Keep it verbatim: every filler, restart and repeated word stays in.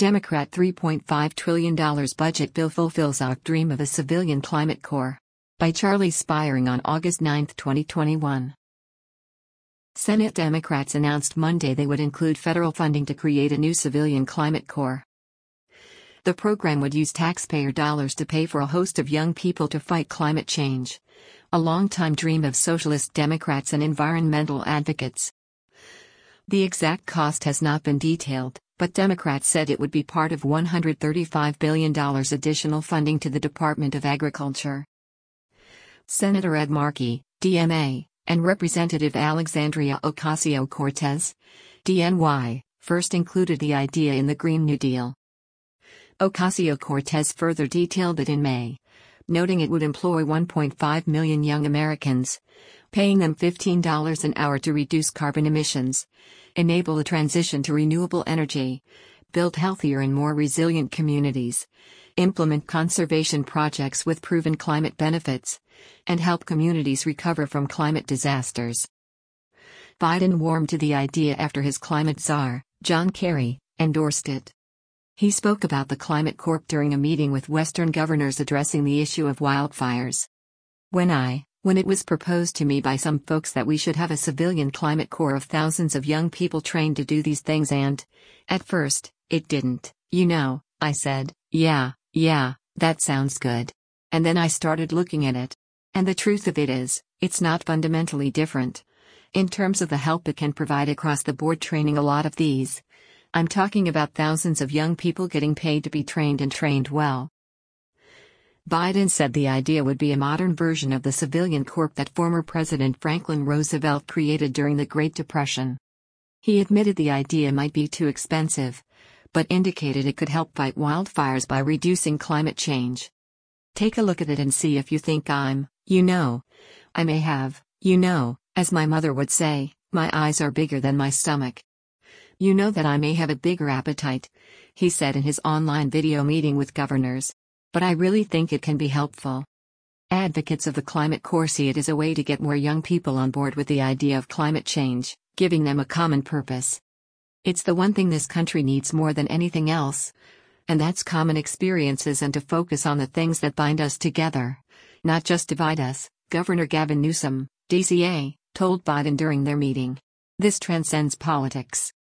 Democrat three point five trillion dollars budget bill fulfills our dream of a civilian climate corps. By Charlie Spiering on August ninth, twenty twenty-one. Senate Democrats announced Monday they would include federal funding to create a new civilian climate corps. The program would use taxpayer dollars to pay for a host of young people to fight climate change, a longtime dream of socialist Democrats and environmental advocates. The exact cost has not been detailed, but Democrats said it would be part of one hundred thirty-five billion dollars additional funding to the Department of Agriculture. Senator Ed Markey, D M A, and Representative Alexandria Ocasio-Cortez, D N Y, first included the idea in the Green New Deal. Ocasio-Cortez further detailed it in May, noting it would employ one point five million young Americans, paying them fifteen dollars an hour to reduce carbon emissions, enable the transition to renewable energy, build healthier and more resilient communities, implement conservation projects with proven climate benefits, and help communities recover from climate disasters. Biden warmed to the idea after his climate czar, John Kerry, endorsed it. He spoke about the Climate Corps during a meeting with Western governors addressing the issue of wildfires. When I, when it was proposed to me by some folks that we should have a civilian climate corps of thousands of young people trained to do these things and, at first, it didn't, you know, I said, yeah, yeah, that sounds good. And then I started looking at it. And the truth of it is, it's not fundamentally different. In terms of the help it can provide across the board training a lot of these. I'm talking about thousands of young people getting paid to be trained and trained well. Biden said the idea would be a modern version of the civilian corps that former President Franklin Roosevelt created during the Great Depression. He admitted the idea might be too expensive, but indicated it could help fight wildfires by reducing climate change. Take a look at it and see if you think I'm, you know. I may have, you know, as my mother would say, my eyes are bigger than my stomach. You know that I may have a bigger appetite, he said in his online video meeting with governors. But I really think it can be helpful. Advocates of the climate corps see it as a way to get more young people on board with the idea of climate change, giving them a common purpose. It's the one thing this country needs more than anything else. And that's common experiences and to focus on the things that bind us together, not just divide us, Governor Gavin Newsom, D C A, told Biden during their meeting. This transcends politics.